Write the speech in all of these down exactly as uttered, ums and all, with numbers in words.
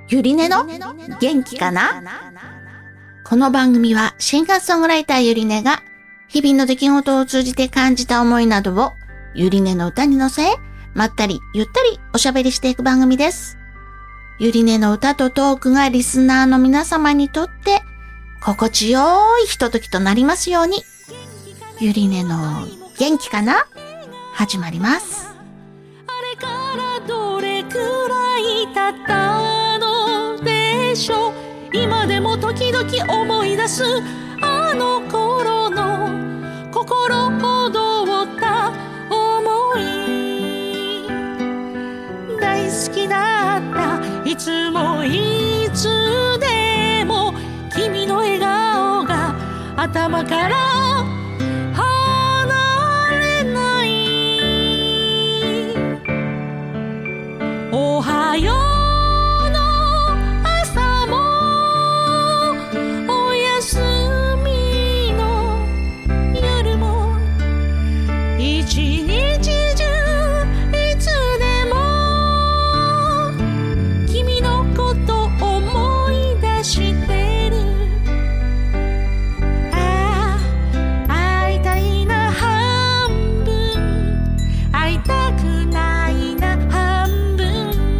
ゆりねの元気かな。この番組はシンガーソングライターゆりねが日々の出来事を通じて感じた思いなどをゆりねの歌に乗せ、まったりゆったりおしゃべりしていく番組です。ゆりねの歌とトークがリスナーの皆様にとって心地よいひとときとなりますように。ゆりねの元気かな始まります。 あれからどれくらい経ったのでしょう。今でも時々思い出すあの頃の心躍った思い。大好きだったいつもいつでも君の笑顔が頭からおはようの朝もおやすみの夜も一日中いつでも君のこと思い出してる。ああ会いたいな半分会いたくないな半分。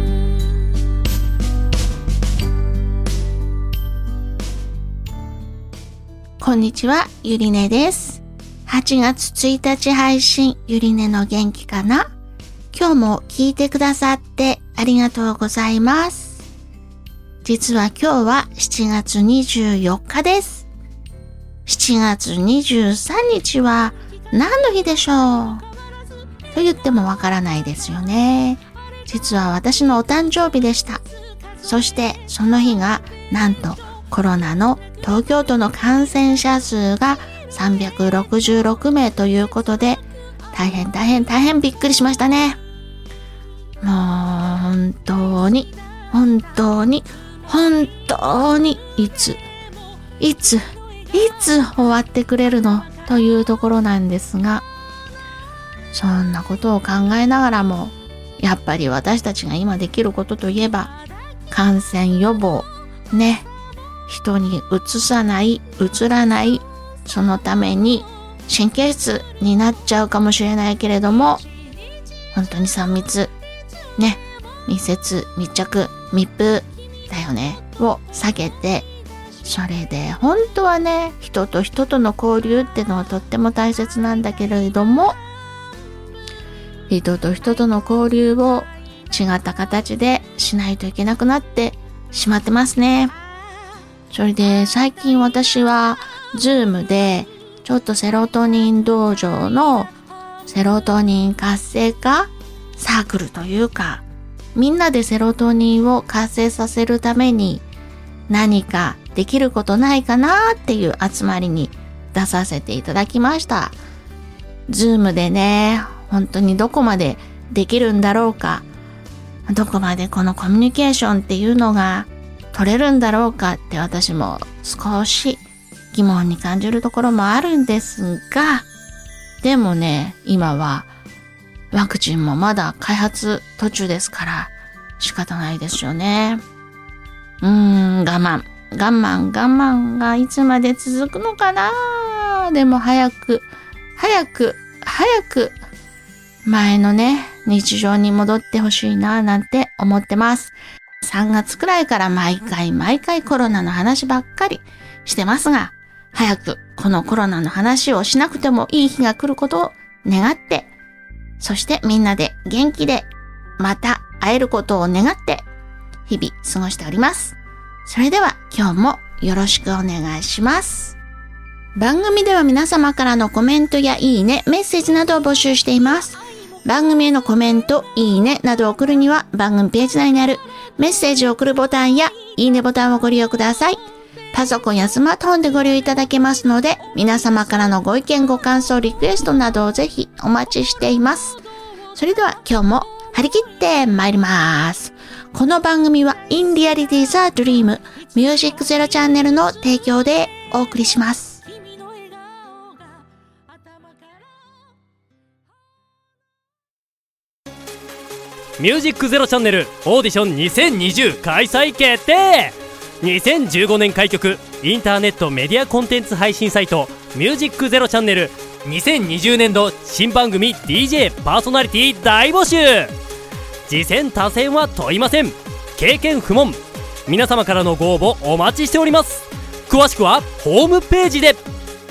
こんにちは、ゆりねです。はちがつついたち配信、ゆりねの元気かな。今日も聞いてくださってありがとうございます。実は今日はしちがつにじゅうよっかです。しちがつにじゅうさんにちは何の日でしょうと言ってもわからないですよね。実は私のお誕生日でした。そしてその日がなんとコロナの東京都の感染者数がさんびゃくろくじゅうろくめいということで、大変大変大変びっくりしましたね。もう本当に本当に本当にいついついつ終わってくれるのというところなんですが、そんなことを考えながらもやっぱり私たちが今できることといえば感染予防ね。人にうつさない、うつらない、そのために神経質になっちゃうかもしれないけれども、本当にさん密、ね、密接、密着、密封だよね、を避けて、それで本当はね、人と人との交流ってのはとっても大切なんだけれども、人と人との交流を違った形でしないといけなくなってしまってますね。それで最近私はズームでちょっとセロトニン道場のセロトニン活性化サークルというか、みんなでセロトニンを活性させるために何かできることないかなっていう集まりに出させていただきました。ズームでね、本当にどこまでできるんだろうか、どこまでこのコミュニケーションっていうのが取れるんだろうかって私も少し疑問に感じるところもあるんですが、でもね、今はワクチンもまだ開発途中ですから仕方ないですよね。うーん、我慢、我慢、我慢がいつまで続くのかな。でも早く、早く、早く前のね、日常に戻ってほしいななんて思ってます。さんがつくらいから毎回毎回コロナの話ばっかりしてますが、早くこのコロナの話をしなくてもいい日が来ることを願って、そしてみんなで元気でまた会えることを願って日々過ごしております。それでは今日もよろしくお願いします。番組では皆様からのコメントやいいね、メッセージなどを募集しています。番組へのコメント、いいねなどを送るには番組ページ内にあるメッセージを送るボタンやいいねボタンをご利用ください。パソコンやスマートフォンでご利用いただけますので、皆様からのご意見ご感想リクエストなどをぜひお待ちしています。それでは今日も張り切って参ります。この番組は In Reality the Dream Music Zero チャンネルの提供でお送りします。 ミュージックゼロチャンネルオーディションにせんにじゅう開催決定。にせんじゅうごねん開局インターネットメディアコンテンツ配信サイトミュージックゼロチャンネルにせんにじゅうねんど新番組 ディージェー パーソナリティ大募集。次戦他戦は問いません。経験不問。皆様からのご応募お待ちしております。詳しくはホームページで。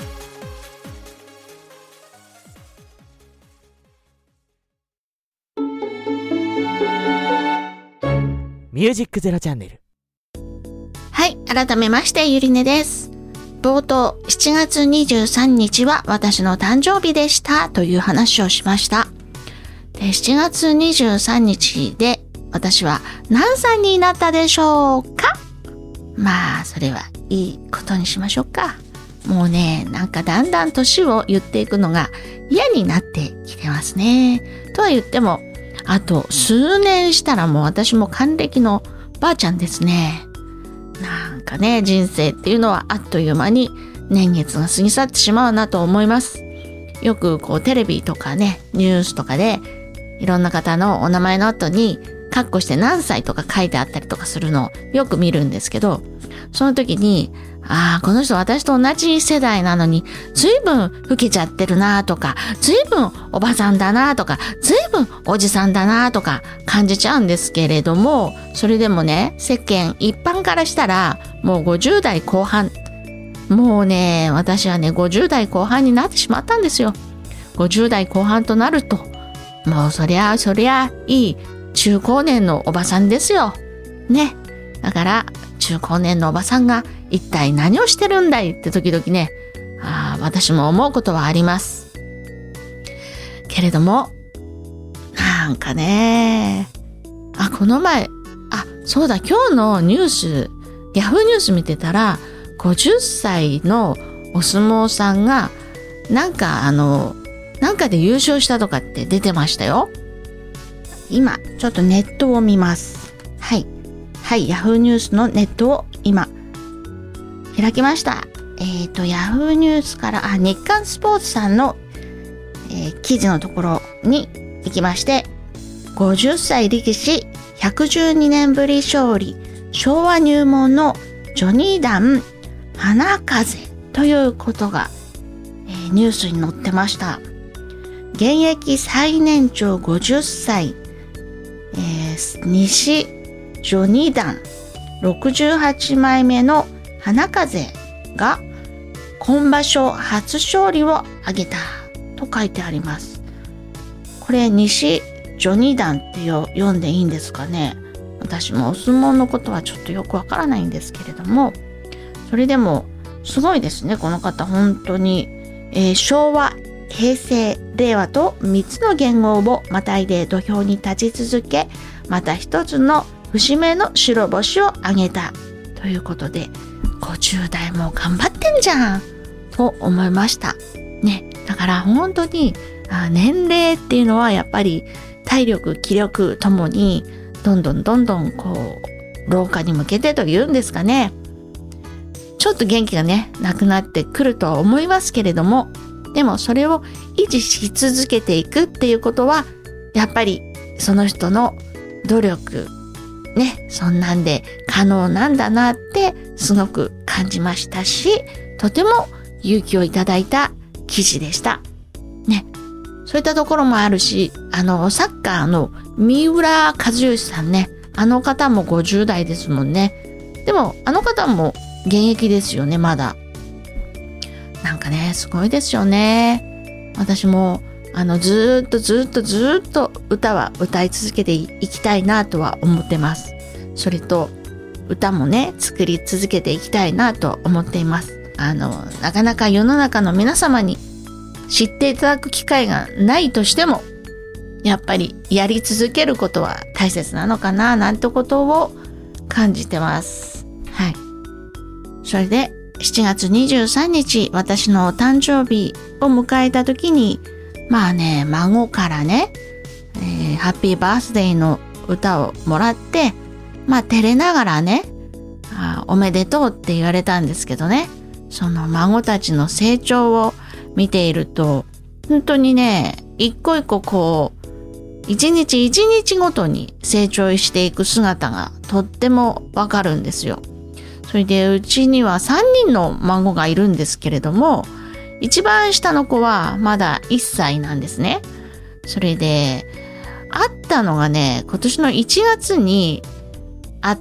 ミュージックゼロチャンネル。 はい、改めましてゆりねです。冒頭しちがつにじゅうさんにちは私の誕生日でしたという話をしました。で、しちがつにじゅうさんにちで私は何歳になったでしょうか？まあそれはいいことにしましょうか。もうね、なんかだんだん年を言っていくのが嫌になってきてますね。とは言ってもあと数年したらもう私も還暦のばあちゃんですね。なんかね、人生っていうのはあっという間に年月が過ぎ去ってしまうなと思います。よくこうテレビとかね、ニュースとかでいろんな方のお名前の後にカッコして何歳とか書いてあったりとかするのをよく見るんですけど、その時にああこの人私と同じ世代なのにずいぶん老けちゃってるなとか、ずいぶんおばさんだなとか、ずいぶんおじさんだなとか感じちゃうんですけれども、それでもね、世間一般からしたらもうごじゅうだいこう半、もうね私はねごじゅうだいこう半になってしまったんですよ。ごじゅうだいこう半となるともうそりゃそりゃいい中高年のおばさんですよね。だから中高年のおばさんが一体何をしてるんだいって時々ね、あ私も思うことはありますけれども、なんかね、あこの前あそうだ今日のニュース、ヤフーニュース見てたらごじゅっさいのお相撲さんがなんかあのなんかで優勝したとかって出てましたよ。今ちょっとネットを見ます。はいはい、ヤフーニュースのネットを今開きました。えっとヤフーニュースからあ日刊スポーツさんの、えー、記事のところに行きまして、ごじゅっさい力士ひゃくじゅうにねんぶり勝利、昭和入門のジョニー団花風ということが、えー、ニュースに載ってました。現役最年長ごじゅっさい、えー、西ジョニー団ろくじゅうはちまいめの花風が今場所初勝利を挙げたと書いてあります。これ西ジョニー団ってよ読んでいいんですかね。私もお相撲のことはちょっとよくわからないんですけれども、それでもすごいですねこの方本当に、えー、昭和平成令和とみっつの元号をまたいで土俵に立ち続け、また一つの節目の白星を挙げたということで、ごじゅうだいも頑張ってんじゃんと思いましたね。だから本当にあ年齢っていうのはやっぱり体力気力ともにどんどんどんどんこう老化に向けてというんですかね、ちょっと元気がねなくなってくるとは思いますけれども、でもそれを維持し続けていくっていうことはやっぱりその人の努力ね、そんなんで可能なんだなってすごく感じましたし、とても勇気をいただいた記事でしたね。そういったところもあるし、あのサッカーの三浦知良さんね、あの方もごじゅうだいですもんね。でもあの方も現役ですよね、まだ。なんかねすごいですよね。私もあのずーっとずーっとずーっと歌は歌い続けていきたいなとは思ってます。それと歌もね作り続けていきたいなと思っています。あのなかなか世の中の皆様に知っていただく機会がないとしても、やっぱりやり続けることは大切なのかななんてことを感じてます。はい。それでしちがつにじゅうさんにち私のお誕生日を迎えた時に、まあね孫からね、えー、ハッピーバースデーの歌をもらって、まあ照れながらねあおめでとうって言われたんですけどね、その孫たちの成長を見ていると本当にね一個一個こ一日一日ごとに成長していく姿がとってもわかるんですよ。それでうちにはさんにんの孫がいるんですけれども、一番下の子はまだいっさいなんですね。それで会ったのがね、今年のいちがつに会って、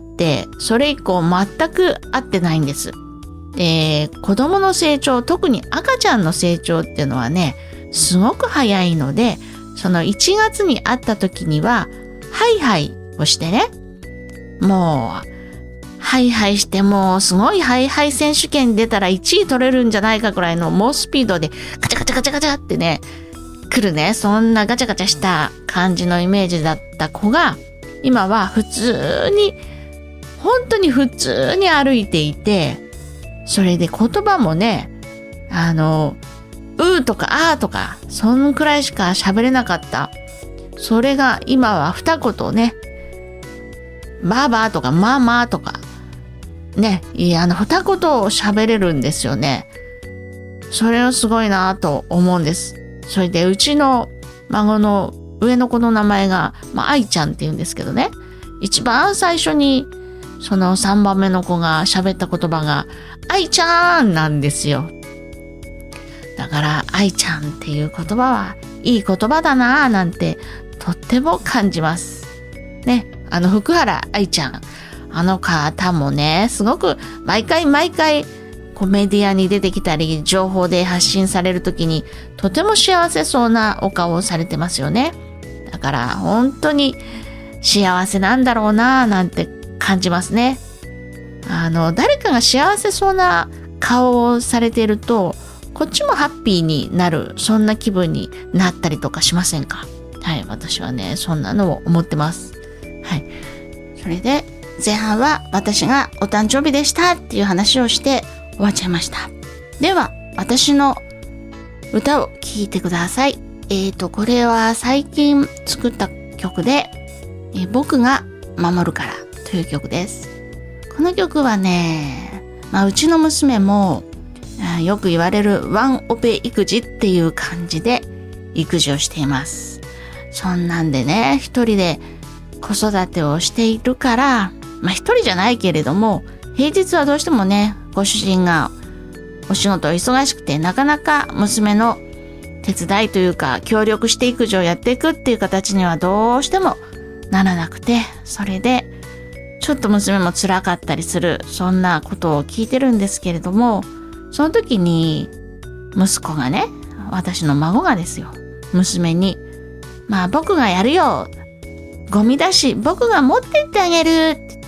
それ以降全く会ってないんです。で、子供の成長、特に赤ちゃんの成長っていうのはね、すごく早いので、そのいちがつに会った時には、ハイハイをしてね、もう、ハイハイしてもうすごいハイハイ選手権出たらいちい取れるんじゃないかくらいの猛スピードでガチャガチャガチャガチャってね、来るね、そんなガチャガチャした感じのイメージだった子が、今は普通に、本当に普通に歩いていて、それで言葉もね、あの、うーとかあーとか、そのくらいしか喋れなかった。それが今は二言ね、ばあばとかまあまあとか、ね、いや、あの二言を喋れるんですよね。それをすごいなと思うんです。それでうちの孫の上の子の名前が、まあ、愛ちゃんって言うんですけどね。一番最初にそのさんばんめの子が喋った言葉が愛ちゃんなんですよ。だから愛ちゃんっていう言葉はいい言葉だなぁなんてとっても感じます。ね、あの福原愛ちゃん、あの方もね、すごく毎回毎回こうメディアに出てきたり情報で発信されるときにとても幸せそうなお顔をされてますよね。だから本当に幸せなんだろうなぁなんて感じますね。あの誰かが幸せそうな顔をされているとこっちもハッピーになる、そんな気分になったりとかしませんか？はい、私はねそんなのを思ってます。はい、それで前半は私がお誕生日でしたっていう話をして終わっちゃいました。では私の歌を聴いてください。えーとこれは最近作った曲で、えー、僕が守るからという曲です。この曲はね、まあ、うちの娘もよく言われるワンオペ育児っていう感じで育児をしています。そんなんでね、一人で子育てをしているから、まあ一人じゃないけれども、平日はどうしてもね、ご主人がお仕事忙しくてなかなか娘の手伝いというか協力して育児をやっていくっていう形にはどうしてもならなくて、それでちょっと娘も辛かったりする、そんなことを聞いてるんですけれども、その時に息子がね、私の孫がですよ、娘に、まあ僕がやるよ、ゴミ出し僕が持ってってあげるって言って、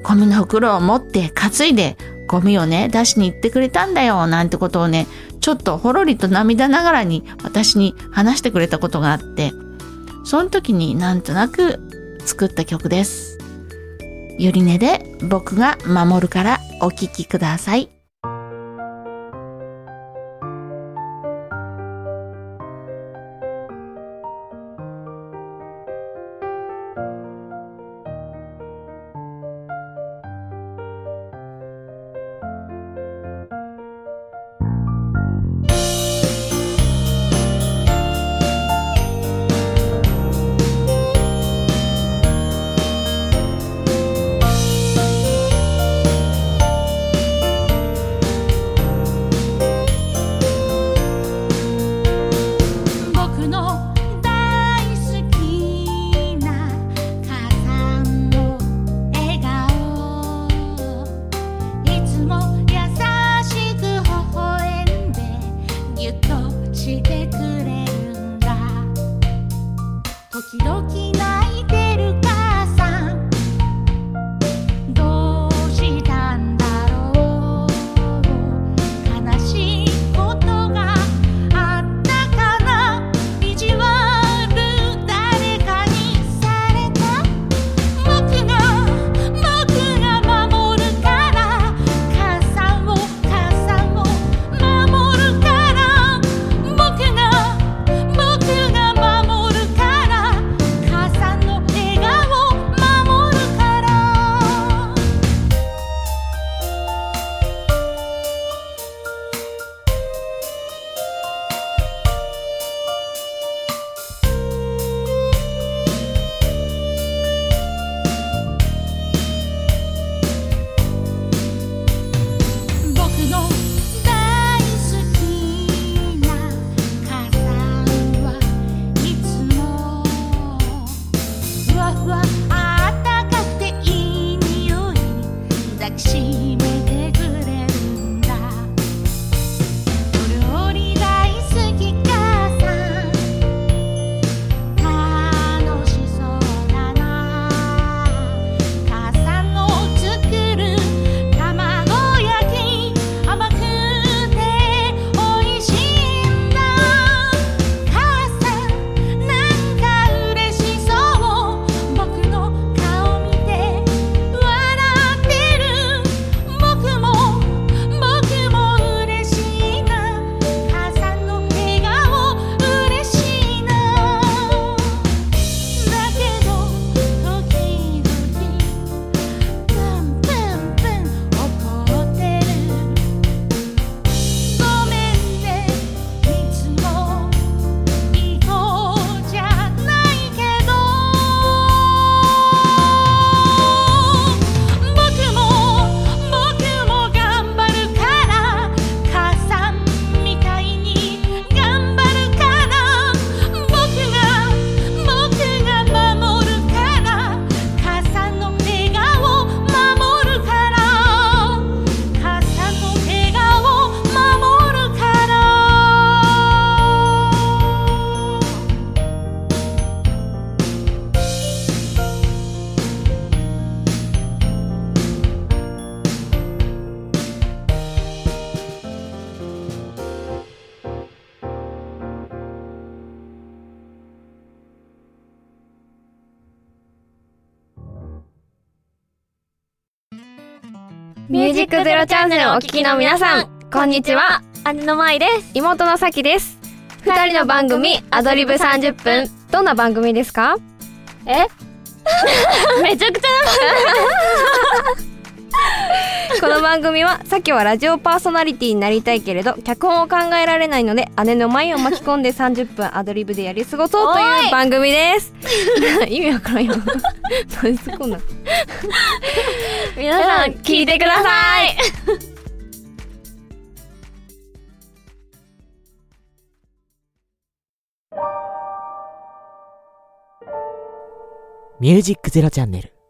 ゴミの袋を持って担いでゴミをね出しに行ってくれたんだよなんてことをね、ちょっとほろりと涙ながらに私に話してくれたことがあって、その時になんとなく作った曲です。ゆりねで僕が守るからお聴きください。 ミュージックゼロチャンネルをお聞きの皆さん、こんにちは。 姉の舞です。 妹のさきです。二人の番組アドリブさんじゅっぷん。どんな番組ですか？ えめちゃくちゃこの番組は、さきはラジオパーソナリティになりたいけれど脚本を考えられないので、姉の舞を巻き込んでさんじゅっぷんアドリブでやり過ごそうという番組です。意味わからんよ。何すこんな皆さん聞いてください。 ミュージックゼロチャンネル。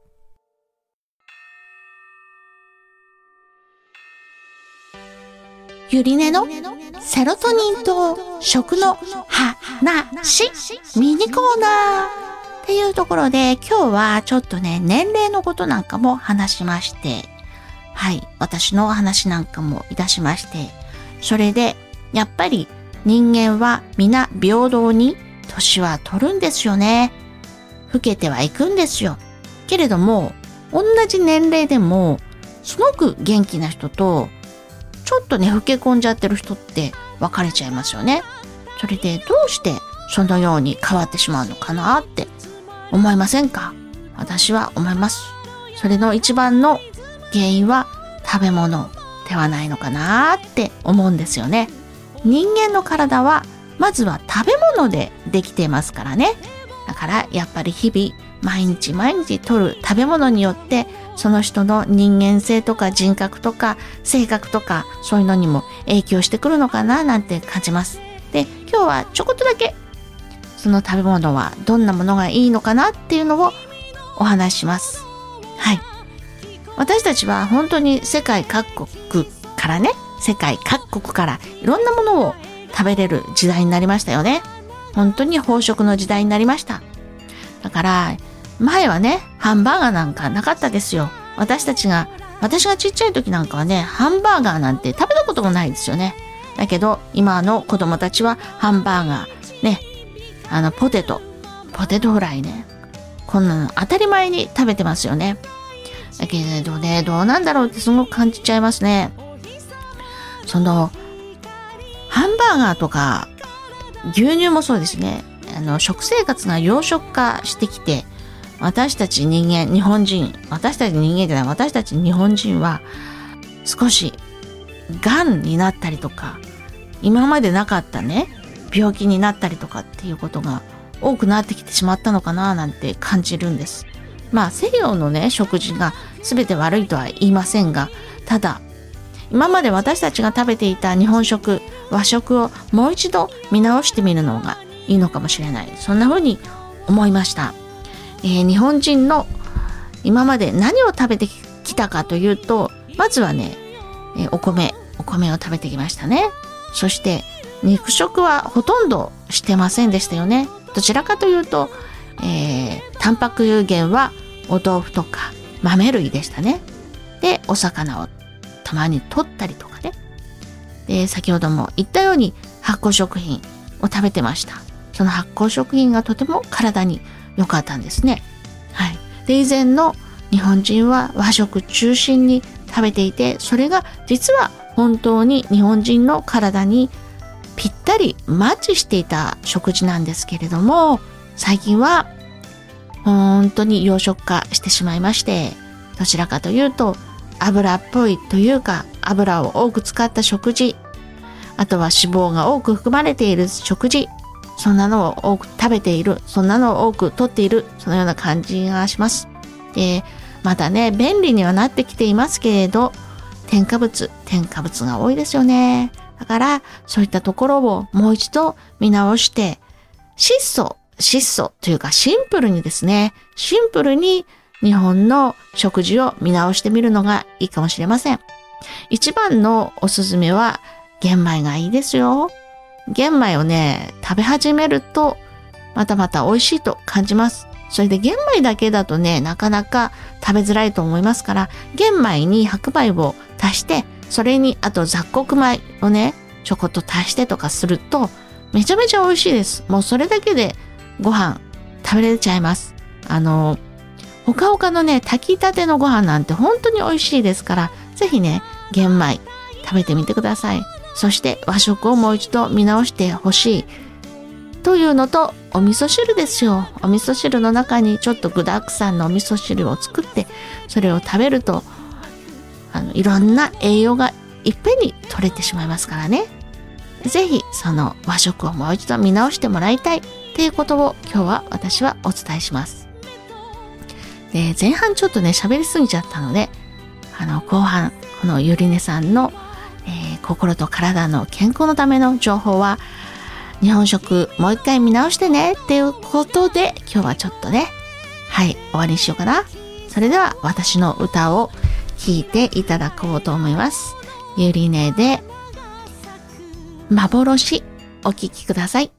ゆりねのセロトニンと食の話ミニコーナーっていうところで、今日はちょっとね、年齢のことなんかも話しまして、はい、私の話なんかもいたしまして、それでやっぱり人間は皆平等に年は取るんですよね。老けてはいくんですよ。けれども、同じ年齢でもすごく元気な人とちょっとね、老け込んじゃってる人って分かれちゃいますよね。それでどうしてそのように変わってしまうのかなって思いませんか？私は思います。それの一番の原因は食べ物ではないのかなって思うんですよね。人間の体はまずは食べ物でできていますからね。だからやっぱり日々毎日毎日取る食べ物によってその人の人間性とか人格とか性格とかそういうのにも影響してくるのかななんて感じます。で、今日はちょこっとだけその食べ物はどんなものがいいのかなっていうのをお話しします。はい。私たちは本当に世界各国からね、世界各国からいろんなものを食べれる時代になりましたよね。本当に飽食の時代になりました。だから前はね、ハンバーガーなんかなかったですよ。私たちが、私がちっちゃい時なんかはね、ハンバーガーなんて食べたこともないですよね。だけど、今の子供たちはハンバーガー、ね、あの、ポテト、ポテトフライね。こんなの当たり前に食べてますよね。だけどね、どうなんだろうってすごく感じちゃいますね。その、ハンバーガーとか、牛乳もそうですね。あの、食生活が養殖化してきて、私たち人間、日本人、私たち人間じゃない、私たち日本人は少し癌になったりとか、今までなかったね、病気になったりとかっていうことが多くなってきてしまったのかななんて感じるんです。まあ西洋のね、食事が全て悪いとは言いませんが、ただ、今まで私たちが食べていた日本食、和食をもう一度見直してみるのがいいのかもしれない。そんな風に思いました。えー、日本人の今まで何を食べてきたかというと、まずはね、えー、お米、お米を食べてきましたね。そして肉食はほとんどしてませんでしたよね。どちらかというと、えー、タンパク源はお豆腐とか豆類でしたね。で、お魚をたまに取ったりとかね。で、先ほども言ったように発酵食品を食べてました。その発酵食品がとても体に良かったんですね。はい。で、以前の日本人は和食中心に食べていて、それが実は本当に日本人の体にぴったりマッチしていた食事なんですけれども、最近は本当に養殖化してしまいまして、どちらかというと油っぽいというか、油を多く使った食事、あとは脂肪が多く含まれている食事、そんなのを多く食べている、そんなのを多く取っている、そのような感じがします。で、またね、便利にはなってきていますけれど、添加物、添加物が多いですよね。だから、そういったところをもう一度見直して、質素、質素というかシンプルにですね、シンプルに日本の食事を見直してみるのがいいかもしれません。一番のおすすめは玄米がいいですよ。玄米をね、食べ始めるとまたまた美味しいと感じます。それで玄米だけだとね、なかなか食べづらいと思いますから、玄米に白米を足して、それにあと雑穀米をね、ちょこっと足してとかするとめちゃめちゃ美味しいです。もうそれだけでご飯食べれちゃいます。あのほかほかのね、炊きたてのご飯なんて本当に美味しいですから、 ぜひね、玄米食べてみてください。そして和食をもう一度見直してほしいというのと、お味噌汁ですよ。お味噌汁の中にちょっと具沢山のお味噌汁を作って、それを食べると、あのいろんな栄養がいっぺんに取れてしまいますからね。ぜひその和食をもう一度見直してもらいたいっていうことを今日は私はお伝えします。で、前半ちょっとね喋りすぎちゃったので、あの後半このゆりねさんの、えー、心と体の健康のための情報は、日本食もう一回見直してねっていうことで、今日はちょっとね、はい終わりにしようかな。それでは私の歌を聴いていただこうと思います。ゆりねで幻、お聴きください。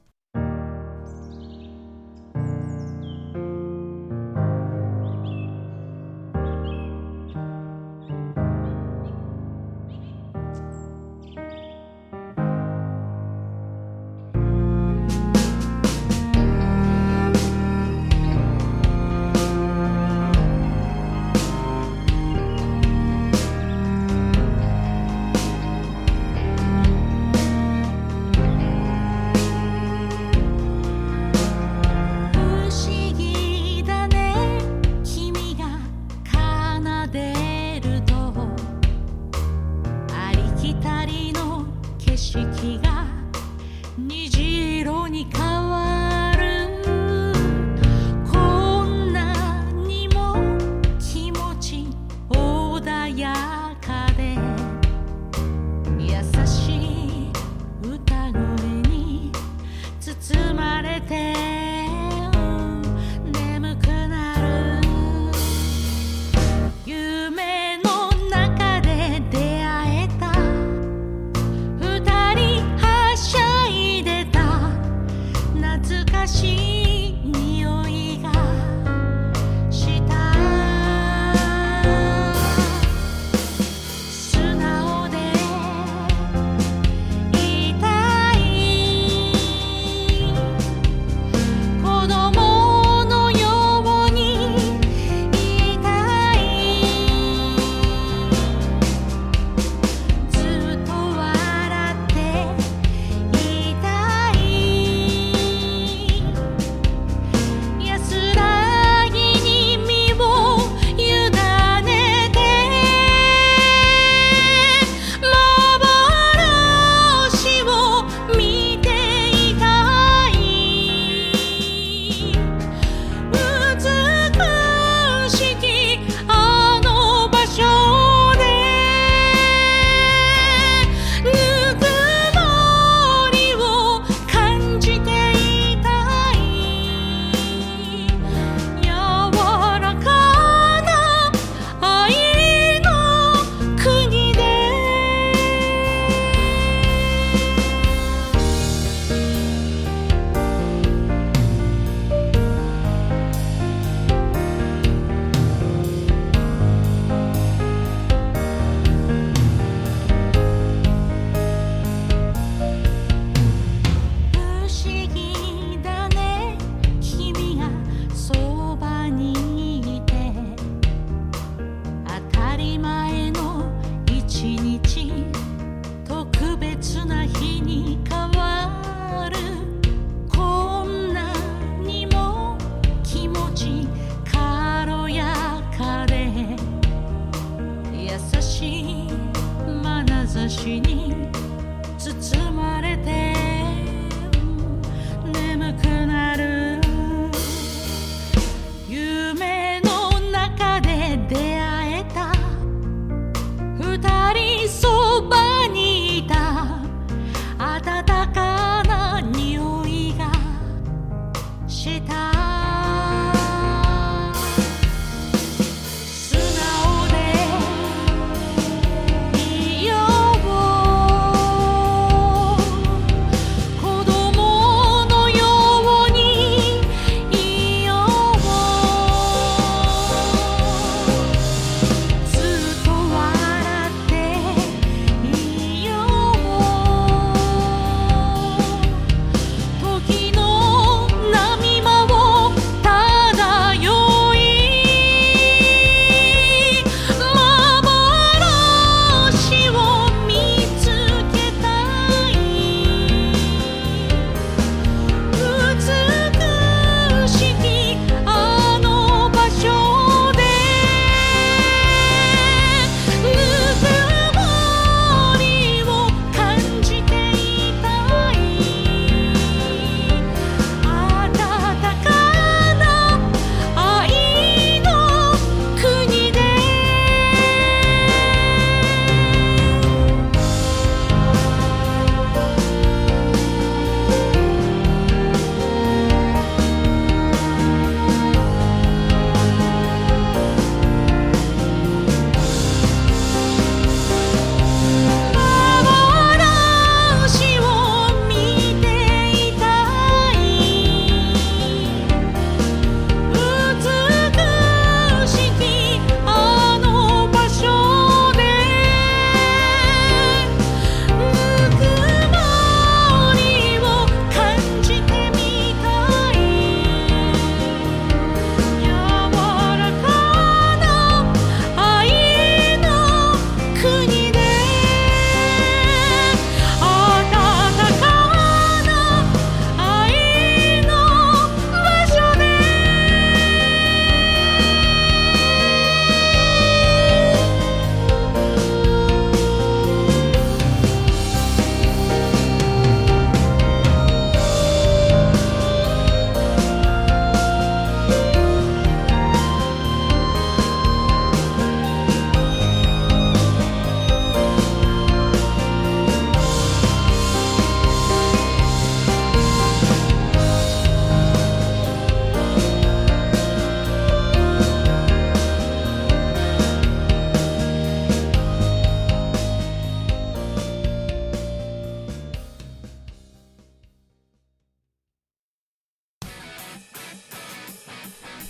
素直でいよう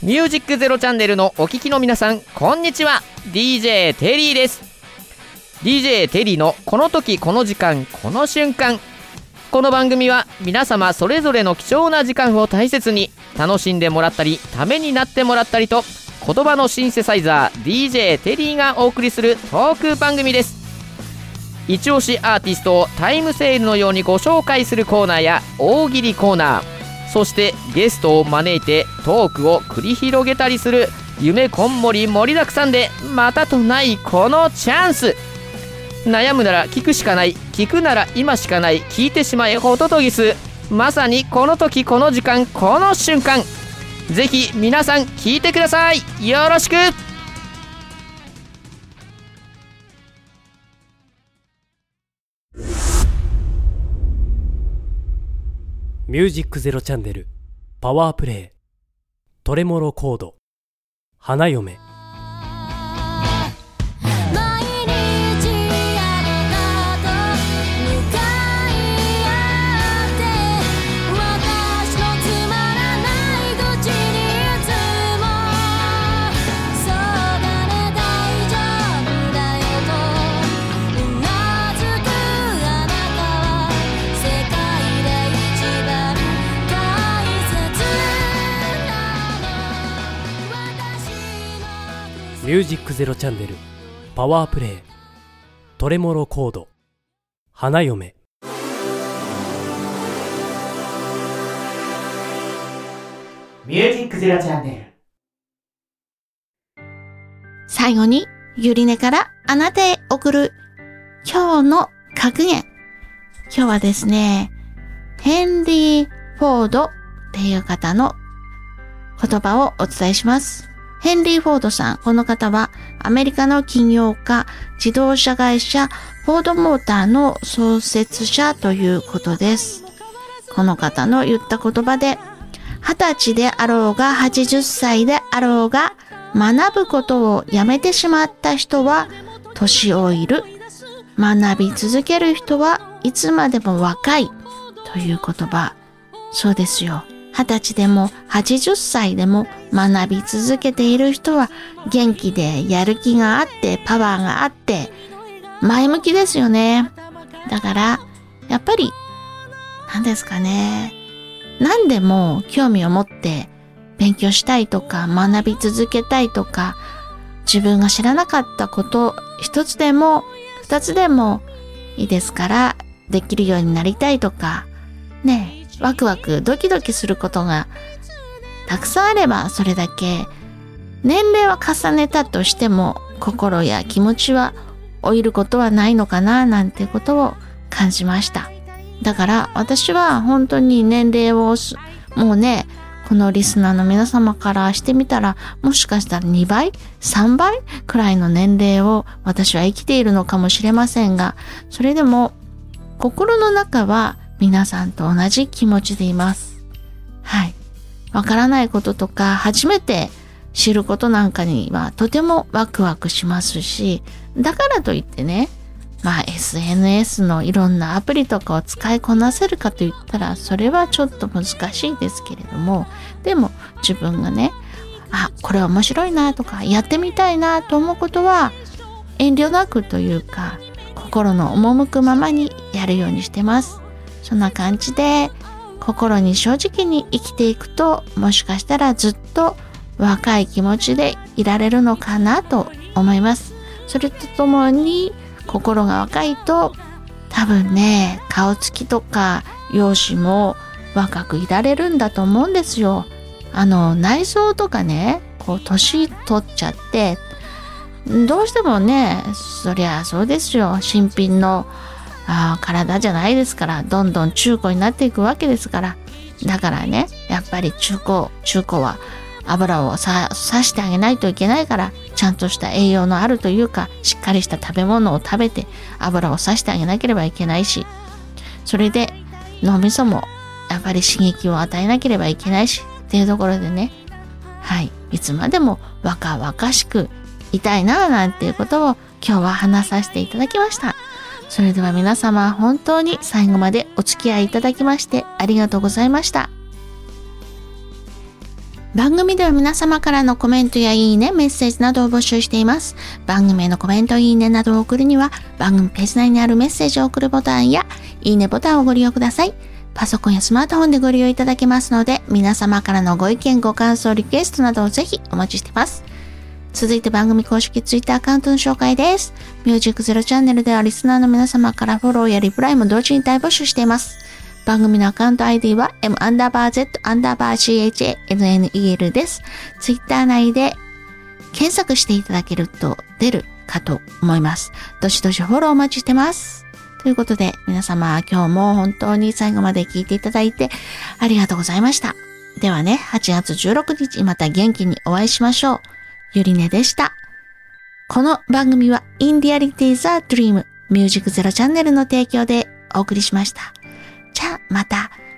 ミュージックゼロチャンネルのお聞きの皆さん、こんにちは。 ディージェー テリーです。 ディージェー テリーのこの時この時間この瞬間。この番組は皆様それぞれの貴重な時間を大切に楽しんでもらったりためになってもらったりと、言葉のシンセサイザー ディージェー テリーがお送りするトーク番組です。一押しアーティストをタイムセールのようにご紹介するコーナーや大喜利コーナー、そしてゲストを招いてトークを繰り広げたりする夢こんもり盛りだくさんでまたとないこのチャンス。悩むなら聞くしかない、聞くなら今しかない、聞いてしまえホトトギス。まさにこの時この時間この瞬間、ぜひ皆さん聞いてください。よろしく。 ミュージックゼロチャンネルパワープレイトレモロコード花嫁。ミュージックゼロチャンネルパワープレイトレモロコード花嫁。 ミュージックゼロチャンネル。 最後にゆりねからあなたへ送る今日の格言。今日はですね、ヘンリー・フォードっていう方の言葉をお伝えします。ヘンリー・フォードさん、この方はアメリカの起業家、自動車会社フォードモーターの創設者ということです。この方の言った言葉で、二十歳であろうがはちじゅっさいであろうが学ぶことをやめてしまった人は年老いる。学び続ける人はいつまでも若いという言葉。そうですよ。二十歳でもはちじゅっさいでも学び続けている人は元気でやる気があってパワーがあって前向きですよね。だからやっぱり何ですかね、何でも興味を持って勉強したいとか学び続けたいとか、自分が知らなかったこと一つでも二つでもいいですからできるようになりたいとかね、ワクワクドキドキすることがたくさんあれば、それだけ年齢は重ねたとしても心や気持ちは老いることはないのかななんてことを感じました。だから私は本当に年齢をもうね、このリスナーの皆様からしてみたらもしかしたらにばいさんばいくらいの年齢を私は生きているのかもしれませんが、それでも心の中は皆さんと同じ気持ちでいます。はい。わからないこととか初めて知ることなんかにはとてもワクワクしますし、だからといってね、まあ エスエヌエス のいろんなアプリとかを使いこなせるかと言ったらそれはちょっと難しいですけれども、でも自分がね、あ、これ面白いなとかやってみたいなと思うことは遠慮なくというか心の赴くままにやるようにしてます。そんな感じで心に正直に生きていくと、もしかしたらずっと若い気持ちでいられるのかなと思います。それとともに心が若いと多分ね、顔つきとか容姿も若くいられるんだと思うんですよ。あの内臓とかね、こう年取っちゃってどうしてもね、そりゃそうですよ、新品のあ体じゃないですから、どんどん中古になっていくわけですから。だからね、やっぱり中古中古は油をささしてあげないといけないから、ちゃんとした栄養のあるというかしっかりした食べ物を食べて油をさしてあげなければいけないし、それで脳みそもやっぱり刺激を与えなければいけないしっていうところでね、はい、いつまでも若々しくいたいななんていうことを今日は話させていただきました。それでは皆様本当に最後までお付き合いいただきましてありがとうございました。 番組では皆様からのコメントやいいね、メッセージなどを募集しています。番組へのコメント、いいねなどを送るには、番組ページ内にあるメッセージを送るボタンや、いいねボタンをご利用ください。パソコンやスマートフォンでご利用いただけますので、皆様からのご意見、ご感想、リクエストなどをぜひお待ちしています。続いて番組公式ツイッターアカウントの紹介です。ミュージックゼロチャンネルではリスナーの皆様からフォローやリプライも同時に大募集しています。番組のアカウント アイディー は エム アンダーバー ゼット アンダーバー シーエイチエーエヌエヌイーエル です。ツイッター内で検索していただけると出るかと思います。どしどしフォローお待ちしてます。ということで皆様今日も本当に最後まで聞いていただいてありがとうございました。ではね、はちがつじゅうろくにちまた元気にお会いしましょう。ゆりねでした。この番組は In Reality the Dream ミュージックゼロチャンネルの提供でお送りしました。じゃあまた。